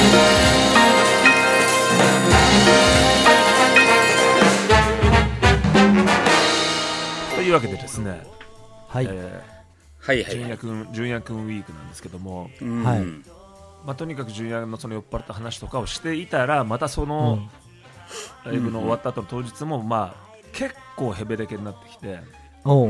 というわけでですね、 はい、 はいはい、 純也くんウィークなんですけども、 はい、 まあ、とにかく純也のその酔っ払った話とかをしていたら、またそのライブの終わった後の当日も、まあ、結構ヘベレケになってきて、ほ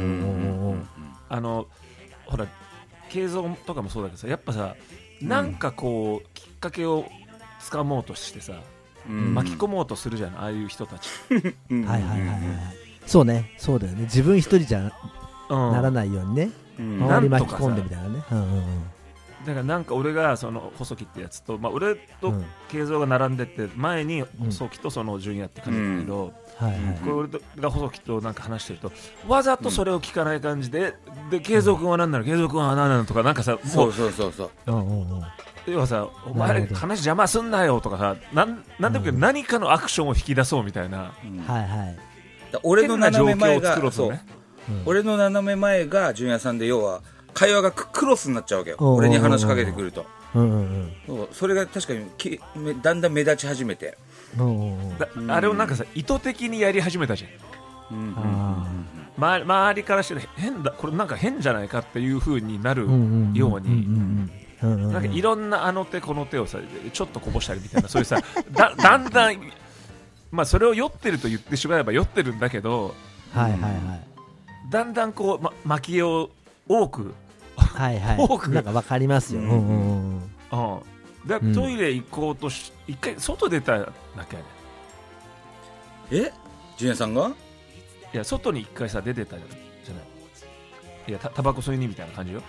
ら慶三とかもそうだけどさ、やっぱさ、なんかこうきっかけをつかもうとしてさ、巻き込もうとするじゃん、ああいう人たち。 はいはいはいはい、そうね、そうだよね、自分一人じゃならないようにね、周り巻き込んでみたいなね。 だからなんか俺がその細木ってやつと、まあ、俺と慶三が並んでて、前に細木とその純也って感じだけど、これ俺が細木となんか話してると、わざとそれを聞かない感じで、で慶三君は何なの、慶三君は何なのとか、なんかさ、もう要はさ、お前話邪魔すんなよとかさ、なんでも何かのアクションを引き出そうみたいな、 俺の斜め前が、俺の斜め前が純也さんで、要は会話がクロスになっちゃうわけよ、俺に話しかけてくると。それが確かにだんだん目立ち始めて、 あれをなんかさ、意図的にやり始めたじゃん。周りからして変だ、これなんか変じゃないかっていう風になるように、なんかいろんなあの手この手をさ、ちょっとこぼしたりみたいな、そういうさ、だんだん、まあそれを酔ってると言ってしまえば酔ってるんだけど、だんだんこう、巻きを多くなんか分かりますよ。 でトイレ行こうとし、一回外出たんだっけ、あれ。純也さんがいや、外に一回さ出てたじゃない。いや、タバコ吸いにみたいな感じよ。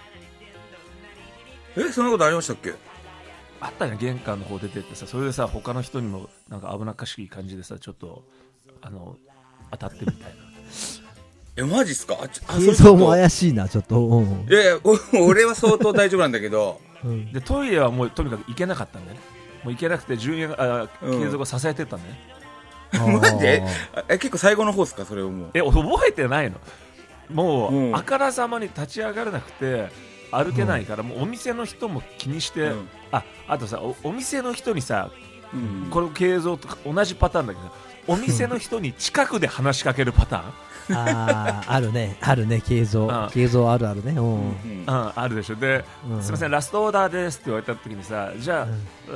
そんなことありましたっけ。 あったよ、玄関の方出てってさ、それでさ、他の人にもなんか危なっかしい感じでさ、ちょっと当たってるみたいな。 マジっすか。 映像も怪しいな、ちょっと。 いやいや、俺は相当大丈夫なんだけどでトイレはもうとにかく行けなかったんだよね。もう行けなくて、慶三が支えてたんだよね。 マジで。結構最後の方っすか、それをもう。 覚えてないの。もう、あからさまに立ち上がれなくて歩けないから、もうお店の人も気にして、あとさ、お店の人にさ、これ慶三と同じパターンだけど、お店の人に近くで話しかけるパターンあるね、慶三あるあるね。 あるでしょ。で、すみません、ラストオーダーですって言われた時にさ、じゃあ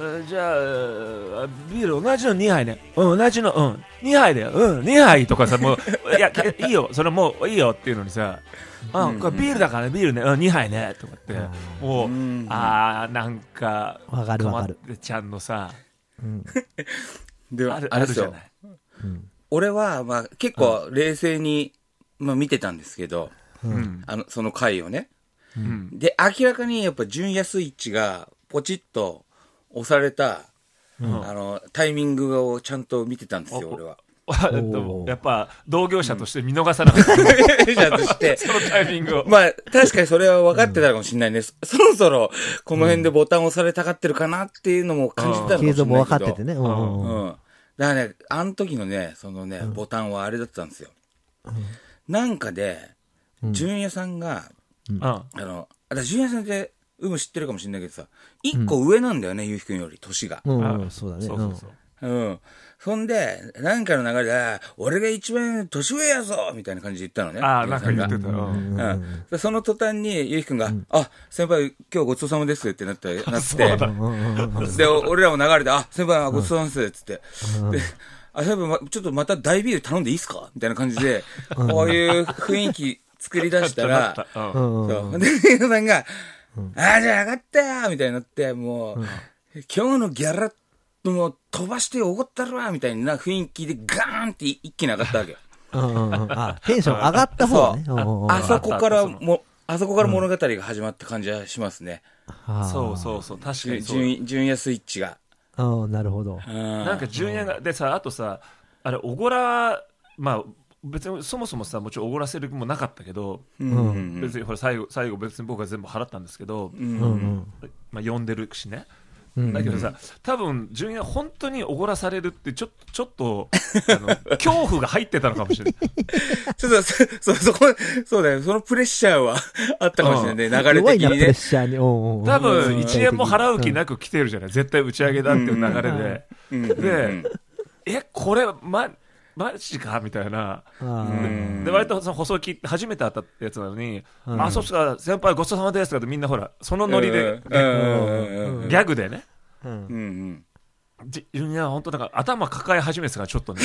ビール同じの2杯ね、同じの2杯だよ、2杯とかさ、もういやいいよ、それもういいよっていうのにさ、これビールだからね、ビールね、2杯ねとかって、もうなんかわかるわかる、 ちゃんのさ、 であるじゃない。 俺はまあ結構冷静に見てたんですけど、その回をね、で明らかにやっぱ純也スイッチがポチッと押されたタイミングをちゃんと見てたんですよ、俺は。 やっぱ同業者として見逃さなかった、そのタイミングを。 まあ確かにそれは分かってたかもしれないね。そろそろこの辺でボタンを押されたがってるかなっていうのも感じてたのかもしれないけど、 も分かっててね。 だからね、あの時のね、そのね、ボタンはあれだったんですよ。なんかで、純也さんが、純也さんって知ってるかもしれないけどさ、一個上なんだよね、ゆうひくんより年が。 そうだね。 そんで、なんかの流れで、俺が一番年上やぞみたいな感じで言ったのね。 なんか言ってた。その途端に、ゆうひくんが、先輩、今日ごちそうさまですってなって、で、俺らも流れで、先輩、ごちそうさまですっつって。で、先輩、ちょっとまた大ビール頼んでいいっすかみたいな感じで、こういう雰囲気作り出したら、で、ゆうさんが、じゃあ上がったよみたいになって、もう、今日のギャラもう飛ばしておごったるわみたいな雰囲気でガーンって一気に上がったわけよ。 テンション上がった方ね。 あそこから物語が始まった感じはしますね。 そう確かに純也スイッチが。 なるほど。 なんか純也がでさ、あとさ、あれおごら、別にそもそもさ、もちろんおごらせる気もなかったけど、別にほら最後別に僕は全部払ったんですけど、呼んでるしね。 だけどさ、多分純也本当におごらされるってちょっと恐怖が入ってたのかもしれない。 そうだよ、そのプレッシャーはあったかもしれないね、流れ的にね。 プレッシャーに多分1円も払う気なく来てるじゃない、絶対打ち上げだっていう流れで、でこれマジかみたいな。で割とその細木って初めて会ったやつなのに、あ、そうっすか先輩ごちそうさまですってみんなほらそのノリでギャグでね、いや本当だから頭抱え始めてたからちょっとね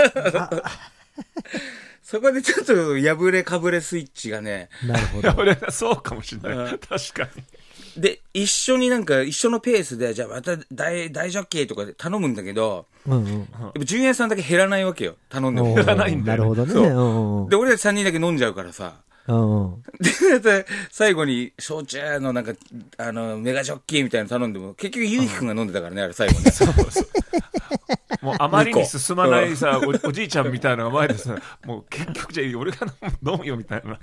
そこでちょっと破れかぶれスイッチがね、 なるほど、 破れそうかもしれない、確かに。 で一緒のペースでじゃあまた大ジョッキーとかで頼むんだけど、やっぱ純也さんだけ減らないわけよ、頼んでも減らないんだよ。 なるほどね。 で俺ら3人だけ飲んじゃうからさ、で最後に焼酎のなんかメガジョッキーみたいなの頼んでも結局ゆうきくんが飲んでたからね、あれ最後ね。そうもうあまりに進まないさ おじいちゃんみたいなのが前でさ、もう結局じゃあ俺が飲むよみたいな。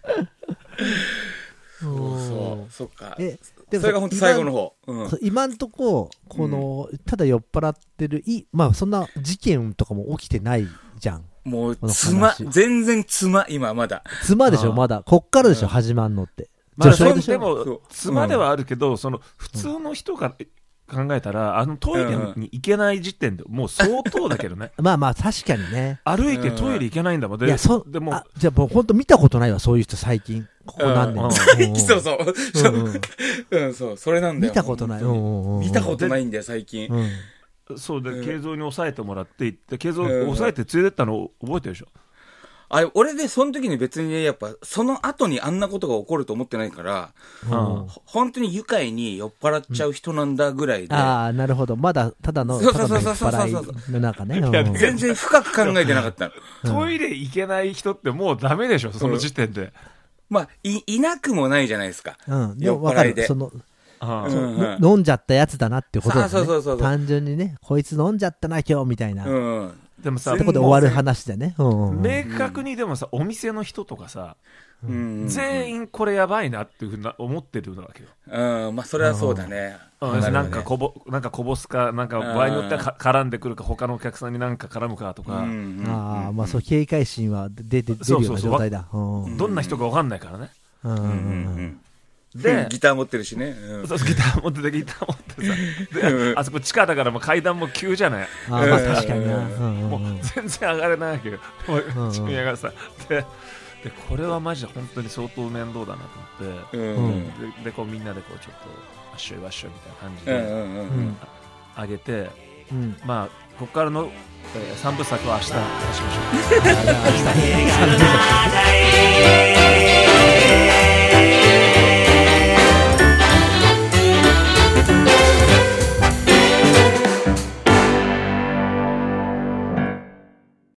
そっか。 でもそれが本当最後の方。 今んとここのただ酔っ払ってるまあそんな事件とかも起きてないじゃん。 もう全然今まだ妻でしょ、まだこっからでしょ、始まんのって。 まあでも妻ではあるけど、その普通の人が考えたらトイレに行けない時点でもう相当だけどね。 まあ確かにね。 歩いてトイレ行けないんだもん。 いやでもじゃあもう本当見たことないわ、そういう人最近。ここ何年。 そうそれなんだよ。 見たことない。 見たことないんだよ最近。 そうで慶三に抑えてもらって行って慶三抑えて連れてったの覚えてるでしょ。 俺でその時に別にね、やっぱその後にあんなことが起こると思ってないから、本当に愉快に酔っ払っちゃう人なんだぐらいで。 ああ、なるほど。まだただの酔っ払いの中ね。 全然深く考えてなかったの。トイレ行けない人ってもうダメでしょ、その時点で。 まあいなくもないじゃないですか。 酔っ払いで。飲んじゃったやつだなってことですね。単純にね、こいつ飲んじゃったな今日みたいな。 でもさ、 ってことで終わる話でね。 明確にでもさ、お店の人とかさ、全員これやばいなっていうふうに思ってるわけよ。まあそれはそうだね。 なんかこぼすか、なんか場合によっては絡んでくるか、他のお客さんになんか絡むかとか。 まあそう警戒心は出るような状態だ。 どんな人か分かんないからね。 でギター持ってるしね。 そうギター持ってさ、であそこ地下だからもう階段も急じゃない。 まあ確かにな。 もう全然上がれないわけよ。深夜がさ、でこれはマジで本当に相当面倒だなと思って、でこうみんなでこうちょっとわっしょいわっしょいみたいな感じで上げて、まあここからの3部作は明日しましょう。